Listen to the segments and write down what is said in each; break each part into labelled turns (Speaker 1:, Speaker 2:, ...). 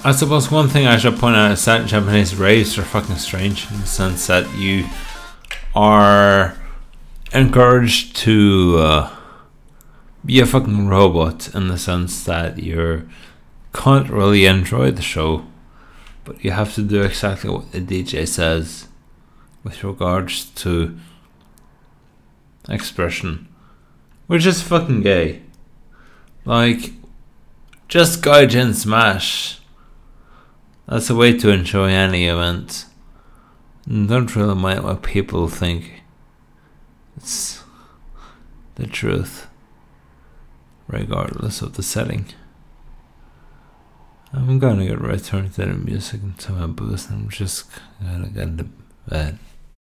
Speaker 1: I suppose one thing I should point out is that Japanese raves are fucking strange in the sense that you are encouraged to be a fucking robot in the sense that you can't really enjoy the show, but you have to do exactly what the DJ says with regards to expression, which is fucking gay. Like, just Gaijin Smash. That's a way to enjoy any event. And don't really mind what people think. It's the truth, regardless of the setting. I'm gonna get return to the music into my booth. I'm just gonna get to bed.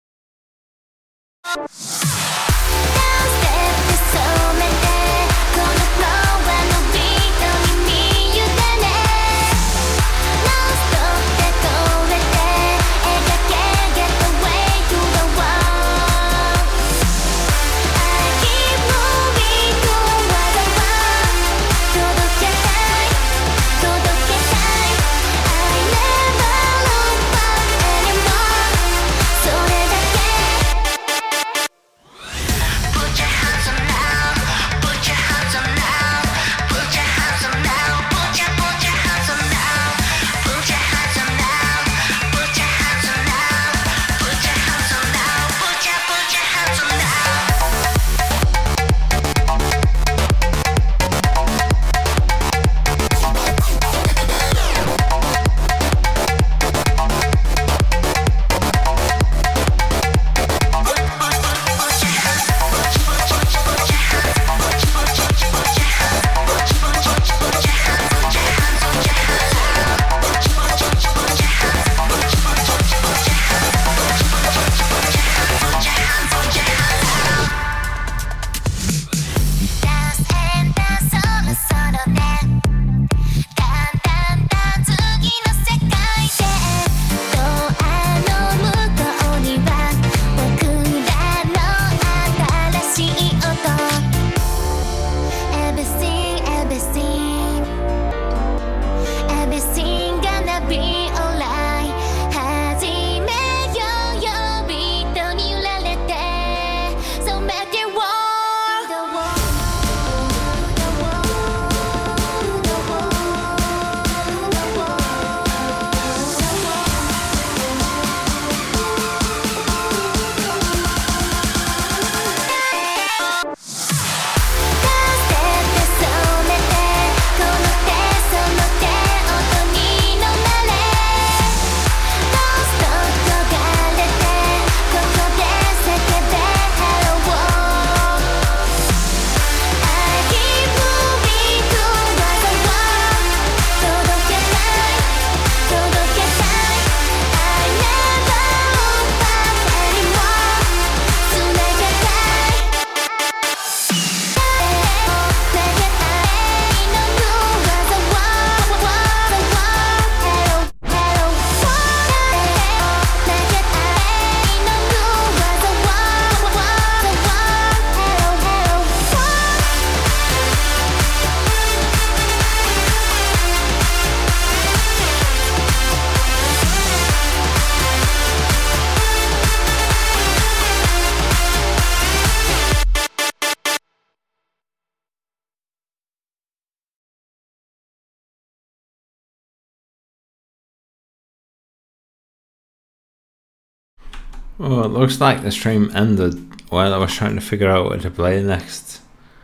Speaker 1: Well, it looks like the stream ended while I was trying to figure out what to play next.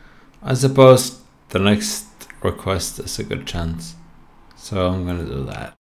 Speaker 1: I suppose the next request is a good chance, so I'm gonna do that.